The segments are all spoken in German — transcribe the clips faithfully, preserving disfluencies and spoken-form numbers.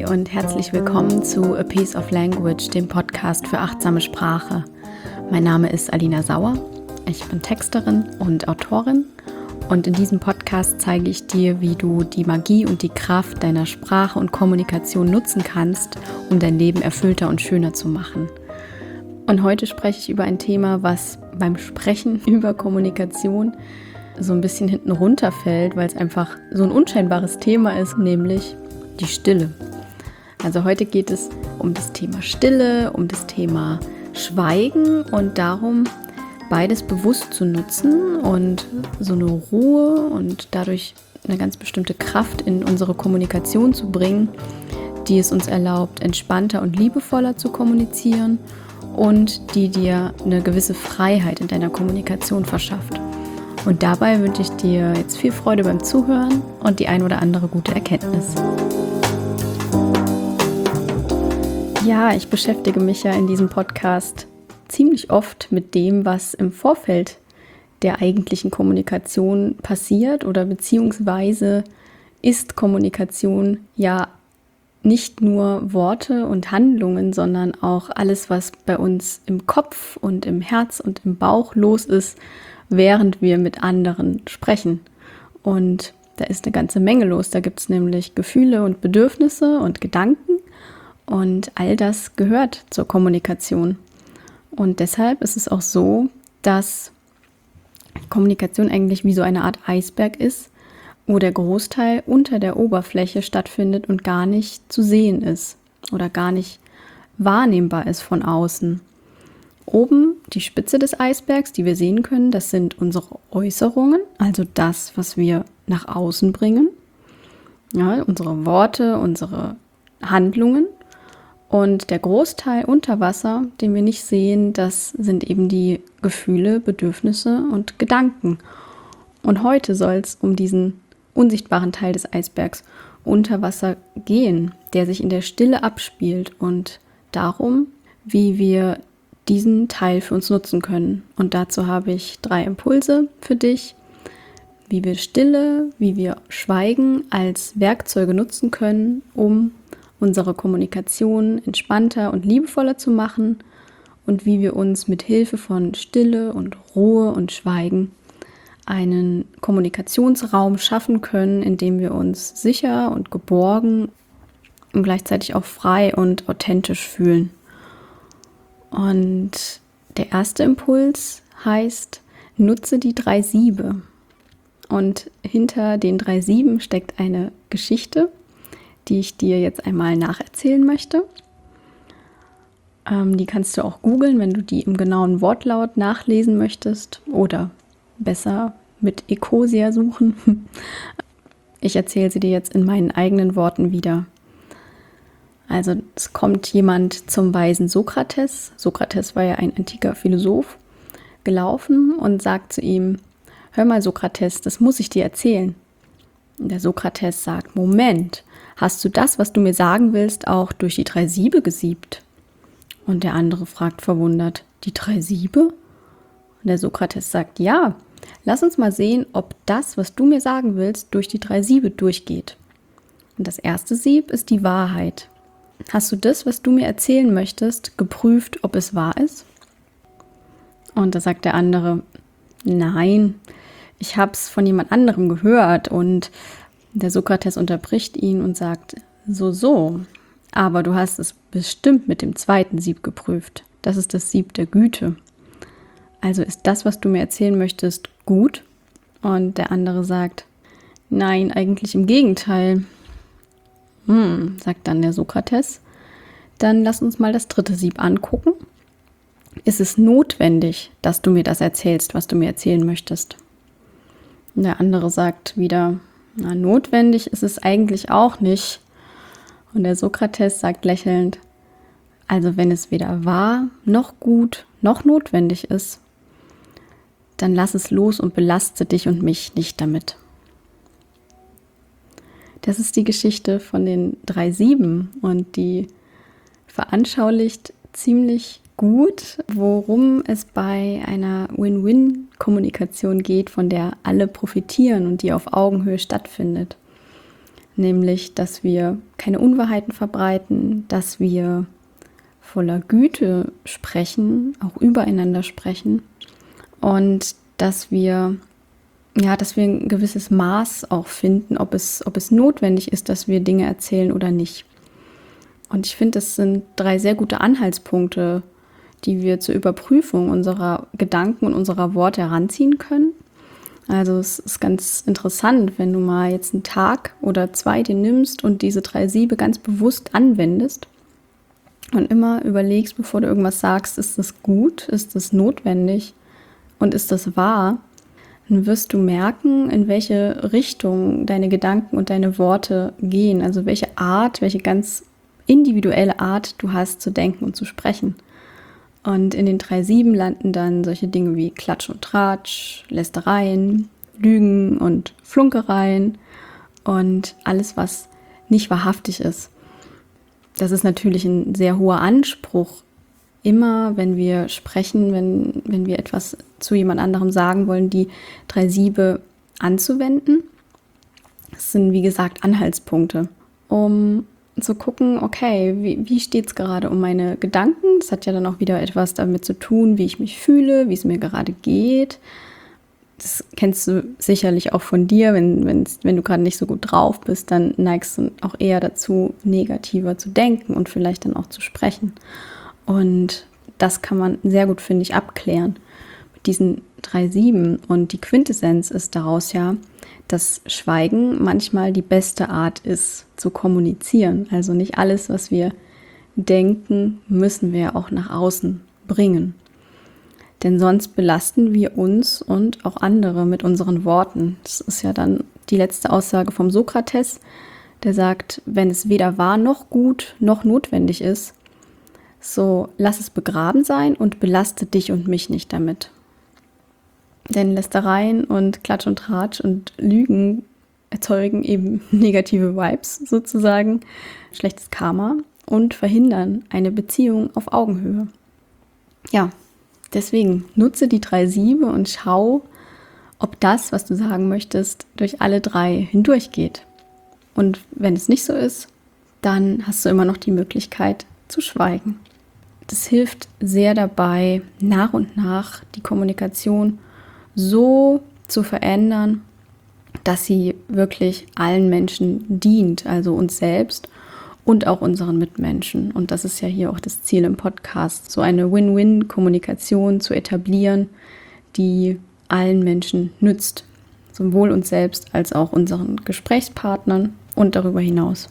Hi und herzlich willkommen zu A Piece of Language, dem Podcast für achtsame Sprache. Mein Name ist Alina Sauer, ich bin Texterin und Autorin und in diesem Podcast zeige ich dir, wie du die Magie und die Kraft deiner Sprache und Kommunikation nutzen kannst, um dein Leben erfüllter und schöner zu machen. Und heute spreche ich über ein Thema, was beim Sprechen über Kommunikation so ein bisschen hinten runterfällt, weil es einfach so ein unscheinbares Thema ist, nämlich die Stille. Also heute geht es um das Thema Stille, um das Thema Schweigen und darum, beides bewusst zu nutzen und so eine Ruhe und dadurch eine ganz bestimmte Kraft in unsere Kommunikation zu bringen, die es uns erlaubt, entspannter und liebevoller zu kommunizieren und die dir eine gewisse Freiheit in deiner Kommunikation verschafft. Und dabei wünsche ich dir jetzt viel Freude beim Zuhören und die ein oder andere gute Erkenntnis. Ja, ich beschäftige mich ja in diesem Podcast ziemlich oft mit dem, was im Vorfeld der eigentlichen Kommunikation passiert oder beziehungsweise ist Kommunikation ja nicht nur Worte und Handlungen, sondern auch alles, was bei uns im Kopf und im Herz und im Bauch los ist, während wir mit anderen sprechen. Und da ist eine ganze Menge los. Da gibt es nämlich Gefühle und Bedürfnisse und Gedanken und all das gehört zur Kommunikation. Und deshalb ist es auch so, dass Kommunikation eigentlich wie so eine Art Eisberg ist, wo der Großteil unter der Oberfläche stattfindet und gar nicht zu sehen ist oder gar nicht wahrnehmbar ist von außen. Oben die Spitze des Eisbergs, die wir sehen können, das sind unsere Äußerungen, also das, was wir nach außen bringen. Ja, unsere Worte, unsere Handlungen. Und der Großteil unter Wasser, den wir nicht sehen, das sind eben die Gefühle, Bedürfnisse und Gedanken. Und heute soll es um diesen unsichtbaren Teil des Eisbergs unter Wasser gehen, der sich in der Stille abspielt und darum, wie wir diesen Teil für uns nutzen können. Und dazu habe ich drei Impulse für dich, wie wir Stille, wie wir Schweigen als Werkzeuge nutzen können, um unsere Kommunikation entspannter und liebevoller zu machen und wie wir uns mit Hilfe von Stille und Ruhe und Schweigen einen Kommunikationsraum schaffen können, in dem wir uns sicher und geborgen und gleichzeitig auch frei und authentisch fühlen. Und der erste Impuls heißt, nutze die drei Siebe. Und hinter den drei Sieben steckt eine Geschichte, die ich dir jetzt einmal nacherzählen möchte. Ähm, die kannst du auch googeln, wenn du die im genauen Wortlaut nachlesen möchtest oder besser mit Ecosia suchen. Ich erzähle sie dir jetzt in meinen eigenen Worten wieder. Also es kommt jemand zum weisen Sokrates, Sokrates war ja ein antiker Philosoph, gelaufen und sagt zu ihm, hör mal Sokrates, das muss ich dir erzählen. Und der Sokrates sagt, Moment, hast du das, was du mir sagen willst, auch durch die drei Siebe gesiebt? Und der andere fragt verwundert, die drei Siebe? Und der Sokrates sagt, ja, lass uns mal sehen, ob das, was du mir sagen willst, durch die drei Siebe durchgeht. Und das erste Sieb ist die Wahrheit. Hast du das, was du mir erzählen möchtest, geprüft, ob es wahr ist? Und da sagt der andere, nein, ich habe es von jemand anderem gehört. Und der Sokrates unterbricht ihn und sagt, so, so, aber du hast es bestimmt mit dem zweiten Sieb geprüft. Das ist das Sieb der Güte. Also ist das, was du mir erzählen möchtest, gut? Und der andere sagt, nein, eigentlich im Gegenteil. Hm, sagt dann der Sokrates, dann lass uns mal das dritte Sieb angucken. Ist es notwendig, dass du mir das erzählst, was du mir erzählen möchtest? Und der andere sagt wieder, na, notwendig ist es eigentlich auch nicht. Und der Sokrates sagt lächelnd, also wenn es weder wahr, noch gut, noch notwendig ist, dann lass es los und belaste dich und mich nicht damit. Das ist die Geschichte von den drei Sieben und die veranschaulicht ziemlich gut, worum es bei einer Win-Win-Kommunikation geht, von der alle profitieren und die auf Augenhöhe stattfindet. nämlich, dass wir keine Unwahrheiten verbreiten, dass wir voller Güte sprechen, auch übereinander sprechen und dass wir, ja, dass wir ein gewisses Maß auch finden, ob es, ob es notwendig ist, dass wir Dinge erzählen oder nicht. Und ich finde, das sind drei sehr gute Anhaltspunkte, die wir zur Überprüfung unserer Gedanken und unserer Worte heranziehen können. Also es ist ganz interessant, wenn du mal jetzt einen Tag oder zwei dir nimmst und diese drei Siebe ganz bewusst anwendest und immer überlegst, bevor du irgendwas sagst, ist das gut, ist das notwendig und ist das wahr, dann wirst du merken, in welche Richtung deine Gedanken und deine Worte gehen, also welche Art, welche ganz individuelle Art du hast zu denken und zu sprechen. Und in den drei Sieben landen dann solche Dinge wie Klatsch und Tratsch, Lästereien, Lügen und Flunkereien und alles, was nicht wahrhaftig ist. Das ist natürlich ein sehr hoher Anspruch, immer wenn wir sprechen, wenn, wenn wir etwas zu jemand anderem sagen wollen, die drei Siebe anzuwenden. Das sind, wie gesagt, Anhaltspunkte, um zu gucken, okay, wie, wie steht es gerade um meine Gedanken? Das hat ja dann auch wieder etwas damit zu tun, wie ich mich fühle, wie es mir gerade geht. Das kennst du sicherlich auch von dir, wenn, wenn du gerade nicht so gut drauf bist, dann neigst du auch eher dazu, negativer zu denken und vielleicht dann auch zu sprechen. Und das kann man sehr gut, finde ich, abklären mit diesen drei Sieben. Und die Quintessenz ist daraus ja, dass Schweigen manchmal die beste Art ist, zu kommunizieren. Also nicht alles, was wir denken, müssen wir auch nach außen bringen. Denn sonst belasten wir uns und auch andere mit unseren Worten. Das ist ja dann die letzte Aussage vom Sokrates, der sagt, wenn es weder wahr noch gut noch notwendig ist, so lass es begraben sein und belaste dich und mich nicht damit. Denn Lästereien und Klatsch und Tratsch und Lügen erzeugen eben negative Vibes sozusagen, schlechtes Karma und verhindern eine Beziehung auf Augenhöhe. Ja, deswegen nutze die drei Siebe und schau, ob das, was du sagen möchtest, durch alle drei hindurchgeht. Und wenn es nicht so ist, dann hast du immer noch die Möglichkeit zu schweigen. Das hilft sehr dabei, nach und nach die Kommunikation so zu verändern, dass sie wirklich allen Menschen dient, also uns selbst und auch unseren Mitmenschen. Und das ist ja hier auch das Ziel im Podcast, so eine Win-Win-Kommunikation zu etablieren, die allen Menschen nützt, sowohl uns selbst als auch unseren Gesprächspartnern und darüber hinaus.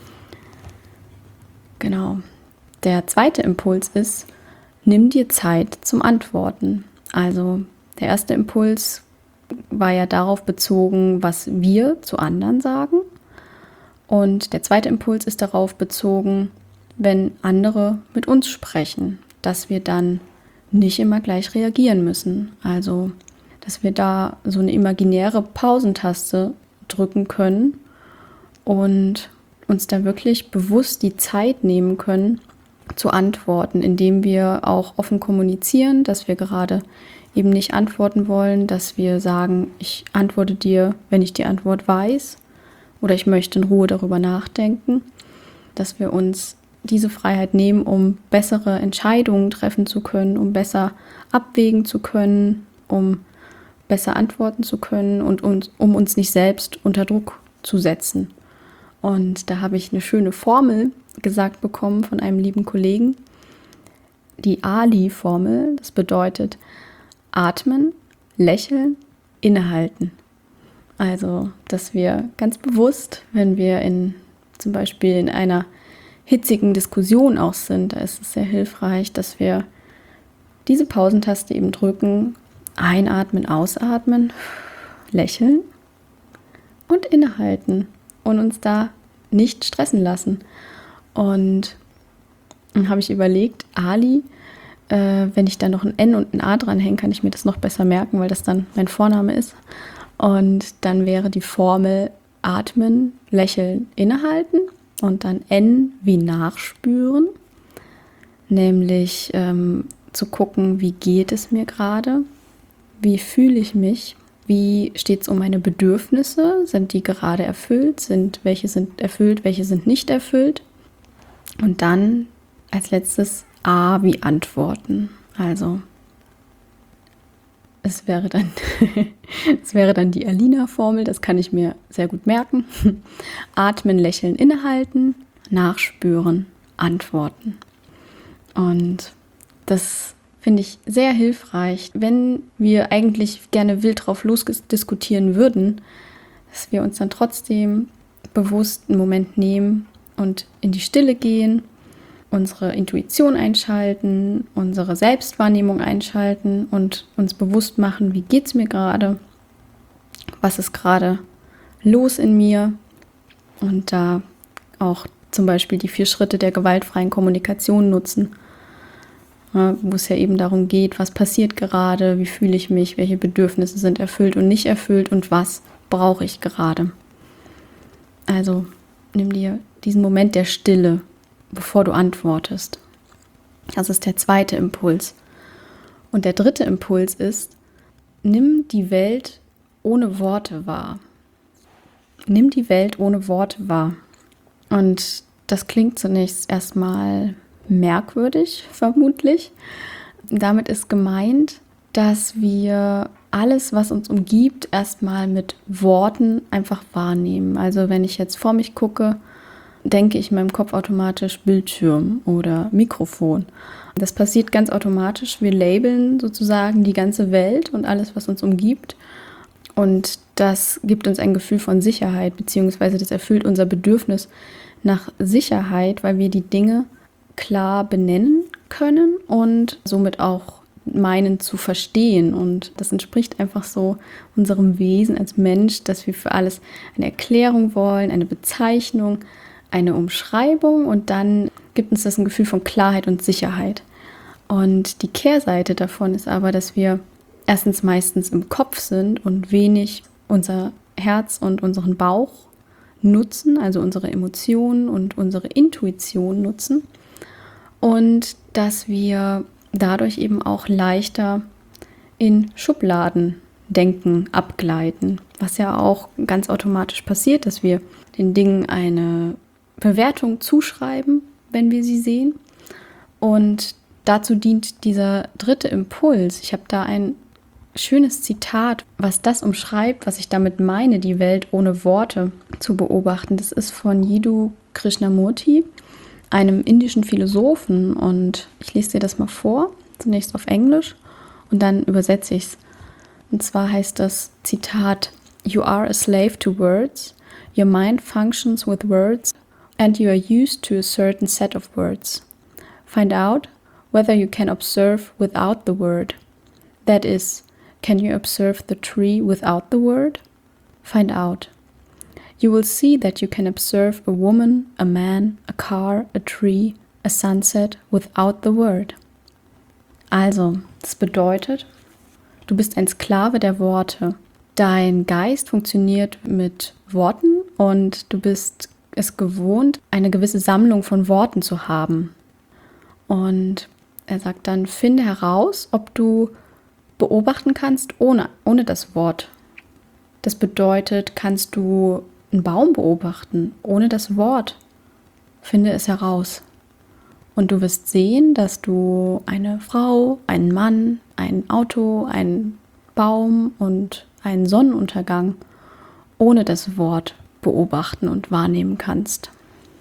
Genau. Der zweite Impuls ist, nimm dir Zeit zum Antworten. Also der erste Impuls war ja darauf bezogen, was wir zu anderen sagen. Und der zweite Impuls ist darauf bezogen, wenn andere mit uns sprechen, dass wir dann nicht immer gleich reagieren müssen. Also, dass wir da so eine imaginäre Pausentaste drücken können und uns da wirklich bewusst die Zeit nehmen können, zu antworten, indem wir auch offen kommunizieren, dass wir gerade eben nicht antworten wollen, dass wir sagen, ich antworte dir, wenn ich die Antwort weiß oder ich möchte in Ruhe darüber nachdenken, dass wir uns diese Freiheit nehmen, um bessere Entscheidungen treffen zu können, um besser abwägen zu können, um besser antworten zu können und uns, um uns nicht selbst unter Druck zu setzen. Und da habe ich eine schöne Formel gesagt bekommen von einem lieben Kollegen. Die A L I-Formel, das bedeutet atmen, lächeln, innehalten. Also, dass wir ganz bewusst, wenn wir in zum Beispiel in einer hitzigen Diskussion auch sind, da ist es sehr hilfreich, dass wir diese Pausentaste eben drücken, einatmen, ausatmen, lächeln und innehalten und uns da nicht stressen lassen. Und dann habe ich überlegt, Ali, äh, wenn ich da noch ein N und ein A dranhänge, kann ich mir das noch besser merken, weil das dann mein Vorname ist. Und dann wäre die Formel atmen, lächeln, innehalten und dann N wie nachspüren, nämlich ähm, zu gucken, wie geht es mir gerade, wie fühle ich mich, wie steht es um meine Bedürfnisse? Sind die gerade erfüllt? Sind, welche sind erfüllt, welche sind nicht erfüllt? Und dann als letztes A wie Antworten. Also es wäre dann, es wäre dann die Alina-Formel, das kann ich mir sehr gut merken. Atmen, lächeln, innehalten, nachspüren, antworten. Und das finde ich sehr hilfreich, wenn wir eigentlich gerne wild drauf losdiskutieren würden, dass wir uns dann trotzdem bewusst einen Moment nehmen und in die Stille gehen, unsere Intuition einschalten, unsere Selbstwahrnehmung einschalten und uns bewusst machen, wie geht es mir gerade, was ist gerade los in mir, und da auch zum Beispiel die vier Schritte der gewaltfreien Kommunikation nutzen, ja, wo es ja eben darum geht, was passiert gerade, wie fühle ich mich, welche Bedürfnisse sind erfüllt und nicht erfüllt und was brauche ich gerade. Also nimm dir diesen Moment der Stille, bevor du antwortest. Das ist der zweite Impuls. Und der dritte Impuls ist, nimm die Welt ohne Worte wahr. Nimm die Welt ohne Worte wahr. Und das klingt zunächst erstmal merkwürdig, vermutlich. Damit ist gemeint, dass wir alles, was uns umgibt, erstmal mit Worten einfach wahrnehmen. Also wenn ich jetzt vor mich gucke, denke ich in meinem Kopf automatisch Bildschirm oder Mikrofon. Das passiert ganz automatisch. Wir labeln sozusagen die ganze Welt und alles, was uns umgibt. Und das gibt uns ein Gefühl von Sicherheit, beziehungsweise das erfüllt unser Bedürfnis nach Sicherheit, weil wir die Dinge klar benennen können und somit auch meinen zu verstehen. Und das entspricht einfach so unserem Wesen als Mensch, dass wir für alles eine Erklärung wollen, eine Bezeichnung, eine Umschreibung, und dann gibt uns das ein Gefühl von Klarheit und Sicherheit. Und die Kehrseite davon ist aber, dass wir erstens meistens im Kopf sind und wenig unser Herz und unseren Bauch nutzen, also unsere Emotionen und unsere Intuition nutzen, und dass wir dadurch eben auch leichter in Schubladen denken, abgleiten, was ja auch ganz automatisch passiert, dass wir den Dingen eine Bewertung zuschreiben, wenn wir sie sehen. Und dazu dient dieser dritte Impuls. Ich habe da ein schönes Zitat, was das umschreibt, was ich damit meine, die Welt ohne Worte zu beobachten. Das ist von Jiddu Krishnamurti, einem indischen Philosophen, und ich lese dir das mal vor, zunächst auf Englisch und dann übersetze ich es. Und zwar heißt das Zitat: You are a slave to words, your mind functions with words and you are used to a certain set of words. Find out whether you can observe without the word. That is, can you observe the tree without the word? Find out. You will see that you can observe a woman, a man, a car, a tree, a sunset without the word. Also, das bedeutet, du bist ein Sklave der Worte. Dein Geist funktioniert mit Worten und du bist es gewohnt, eine gewisse Sammlung von Worten zu haben. Und er sagt dann, finde heraus, ob du beobachten kannst ohne, ohne das Wort. Das bedeutet, kannst du einen Baum beobachten ohne das Wort? Finde es heraus. Und du wirst sehen, dass du eine Frau, einen Mann, ein Auto, einen Baum und einen Sonnenuntergang ohne das Wort beobachten und wahrnehmen kannst.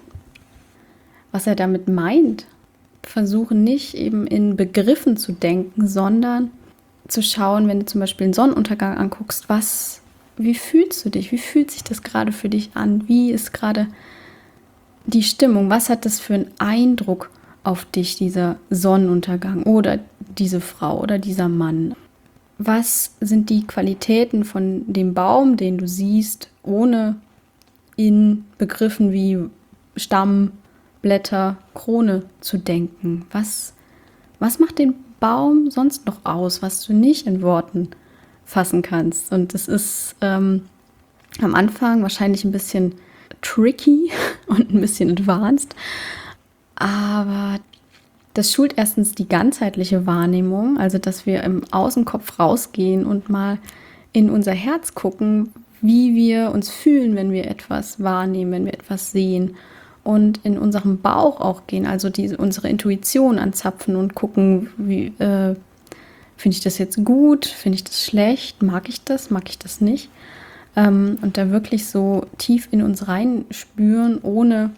Was er damit meint, versuche nicht eben in Begriffen zu denken, sondern zu schauen, wenn du zum Beispiel einen Sonnenuntergang anguckst, was, wie fühlst du dich? Wie fühlt sich das gerade für dich an? Wie ist gerade die Stimmung? Was hat das für einen Eindruck auf dich, dieser Sonnenuntergang oder diese Frau oder dieser Mann? Was sind die Qualitäten von dem Baum, den du siehst, ohne in Begriffen wie Stamm, Blätter, Krone zu denken? Was, was macht den Baum sonst noch aus, was du nicht in Worten fassen kannst? Und es ist ähm, am Anfang wahrscheinlich ein bisschen tricky und ein bisschen advanced, aber das schult erstens die ganzheitliche Wahrnehmung, also dass wir im Außenkopf rausgehen und mal in unser Herz gucken, wie wir uns fühlen, wenn wir etwas wahrnehmen, wenn wir etwas sehen. Und in unserem Bauch auch gehen, also die, unsere Intuition anzapfen und gucken, wie, äh, finde ich das jetzt gut, finde ich das schlecht, mag ich das, mag ich das nicht. Ähm, und da wirklich so tief in uns reinspüren, ohne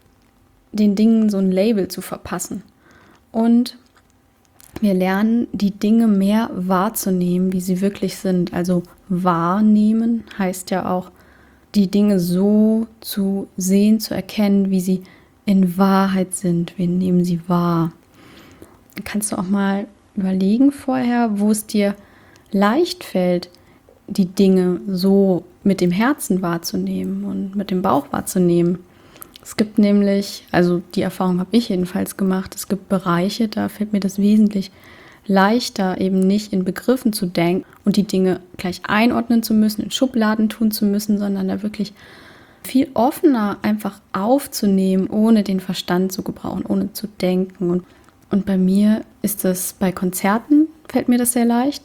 den Dingen so ein Label zu verpassen. Und wir lernen, die Dinge mehr wahrzunehmen, wie sie wirklich sind. Also wahrnehmen heißt ja auch, die Dinge so zu sehen, zu erkennen, wie sie in Wahrheit sind. Wir nehmen sie wahr. Kannst du auch mal überlegen vorher, wo es dir leicht fällt, die Dinge so mit dem Herzen wahrzunehmen und mit dem Bauch wahrzunehmen. Es gibt nämlich, also die Erfahrung habe ich jedenfalls gemacht, es gibt Bereiche, da fällt mir das wesentlich leichter, eben nicht in Begriffen zu denken und die Dinge gleich einordnen zu müssen, in Schubladen tun zu müssen, sondern da wirklich viel offener einfach aufzunehmen, ohne den Verstand zu gebrauchen, ohne zu denken. Und, und bei mir ist das, bei Konzerten fällt mir das sehr leicht,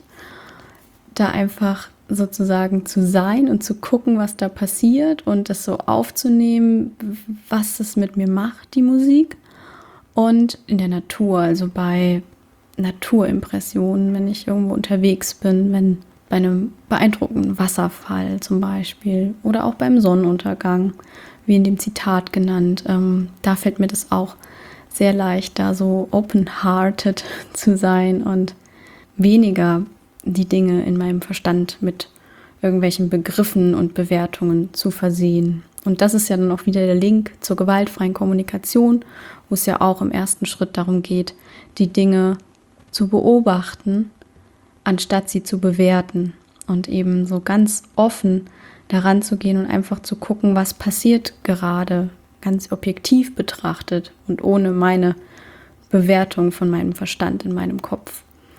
da einfach sozusagen zu sein und zu gucken, was da passiert und das so aufzunehmen, was es mit mir macht, die Musik. Und in der Natur, also bei Naturimpressionen, wenn ich irgendwo unterwegs bin, wenn bei einem beeindruckenden Wasserfall zum Beispiel oder auch beim Sonnenuntergang, wie in dem Zitat genannt, ähm, da fällt mir das auch sehr leicht, da so open-hearted zu sein und weniger die Dinge in meinem Verstand mit irgendwelchen Begriffen und Bewertungen zu versehen. Und das ist ja dann auch wieder der Link zur gewaltfreien Kommunikation, wo es ja auch im ersten Schritt darum geht, die Dinge zu beobachten, anstatt sie zu bewerten und eben so ganz offen daran zu gehen und einfach zu gucken, was passiert gerade, ganz objektiv betrachtet und ohne meine Bewertung von meinem Verstand in meinem Kopf.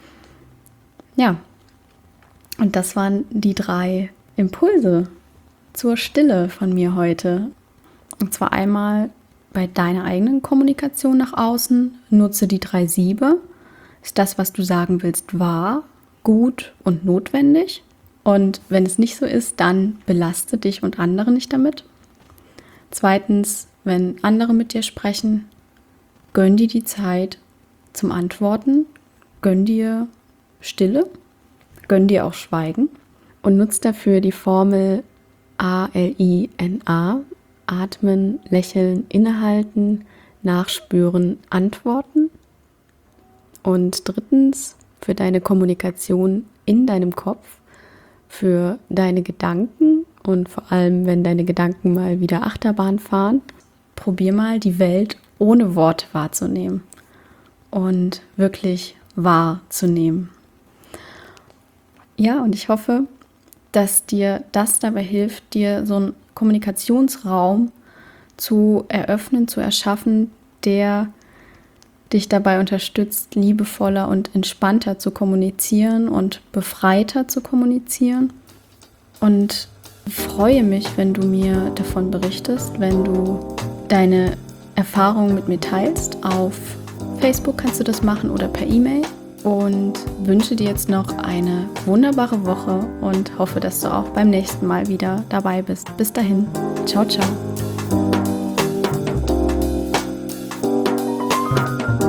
Ja, und das waren die drei Impulse zur Stille von mir heute. Und zwar einmal bei deiner eigenen Kommunikation nach außen, nutze die drei Siebe. Ist das, was du sagen willst, wahr, gut und notwendig? Und wenn es nicht so ist, dann belaste dich und andere nicht damit. Zweitens, wenn andere mit dir sprechen, gönn dir die Zeit zum Antworten, gönn dir Stille, gönn dir auch Schweigen und nutz dafür die Formel A L I N A, atmen, lächeln, innehalten, nachspüren, antworten. Und drittens, für deine Kommunikation in deinem Kopf, für deine Gedanken und vor allem, wenn deine Gedanken mal wieder Achterbahn fahren, probier mal die Welt ohne Worte wahrzunehmen und wirklich wahrzunehmen. Ja, und ich hoffe, dass dir das dabei hilft, dir so einen Kommunikationsraum zu eröffnen, zu erschaffen, der dich dabei unterstützt, liebevoller und entspannter zu kommunizieren und befreiter zu kommunizieren. Und freue mich, wenn du mir davon berichtest, wenn du deine Erfahrungen mit mir teilst. Auf Facebook kannst du das machen oder per E-Mail. Und wünsche dir jetzt noch eine wunderbare Woche und hoffe, dass du auch beim nächsten Mal wieder dabei bist. Bis dahin. Ciao, ciao.